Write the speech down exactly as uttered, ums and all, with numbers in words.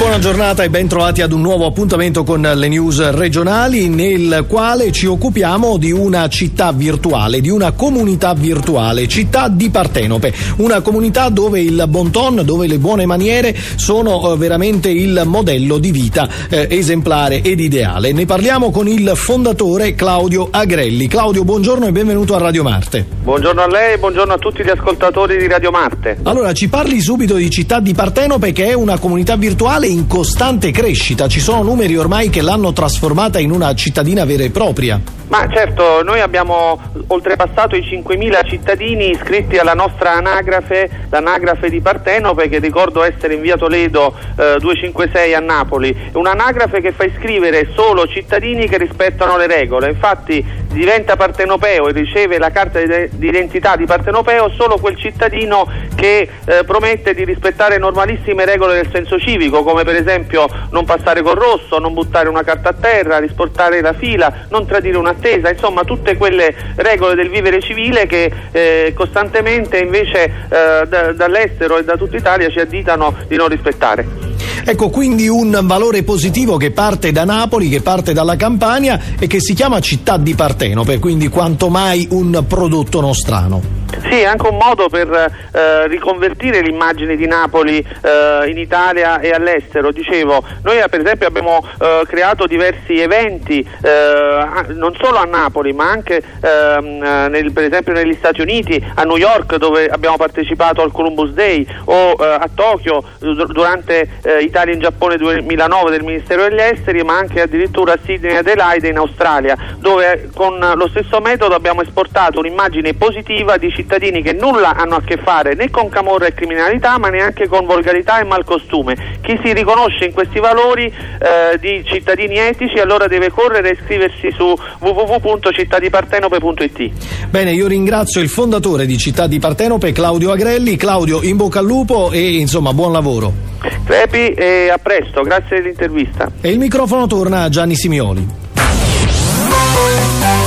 Buona giornata e ben trovati ad un nuovo appuntamento con le news regionali, nel quale ci occupiamo di una città virtuale, di una comunità virtuale, Città di Partenope, una comunità dove il bon ton, dove le buone maniere sono veramente il modello di vita eh, esemplare ed ideale. Ne parliamo con il fondatore Claudio Agrelli. Claudio, buongiorno e benvenuto a Radio Marte. Buongiorno a lei e buongiorno a tutti gli ascoltatori di Radio Marte. Allora, ci parli subito di Città di Partenope, che è una comunità virtuale in costante crescita. Ci sono numeri ormai che l'hanno trasformata in una cittadina vera e propria. Ma certo, noi abbiamo oltrepassato i cinquemila cittadini iscritti alla nostra anagrafe, l'anagrafe di Partenope, che ricordo essere in via Toledo eh, duecentocinquantasei a Napoli. Un'anagrafe che fa iscrivere solo cittadini che rispettano le regole. Infatti diventa partenopeo e riceve la carta di identità di partenopeo solo quel cittadino che eh, promette di rispettare normalissime regole del senso civico, come per esempio non passare col rosso, non buttare una carta a terra, rispettare la fila, non tradire un'attesa, insomma tutte quelle regole del vivere civile che eh, costantemente invece eh, da, dall'estero e da tutta Italia ci additano di non rispettare. Ecco, quindi un valore positivo che parte da Napoli, che parte dalla Campania e che si chiama Città di Partenope, quindi quanto mai un prodotto nostrano. Sì, è anche un modo per eh, riconvertire l'immagine di Napoli eh, in Italia e all'estero. Dicevo, noi per esempio abbiamo eh, creato diversi eventi eh, non solo a Napoli ma anche ehm, nel, per esempio negli Stati Uniti, a New York dove abbiamo partecipato al Columbus Day, o eh, a Tokyo durante eh, Italia in Giappone duemilanove del Ministero degli Esteri, ma anche addirittura a Sydney e Adelaide in Australia, dove con lo stesso metodo abbiamo esportato un'immagine positiva di cittadini che nulla hanno a che fare né con camorra e criminalità, ma neanche con volgarità e malcostume. Chi si riconosce in questi valori eh, di cittadini etici allora deve correre e iscriversi su w w w punto città di partenope punto i t. Bene, io ringrazio il fondatore di Città di Partenope, Claudio Agrelli. Claudio, in bocca al lupo e insomma buon lavoro. Crepi, e a presto, grazie dell'intervista. E il microfono torna a Gianni Simioli.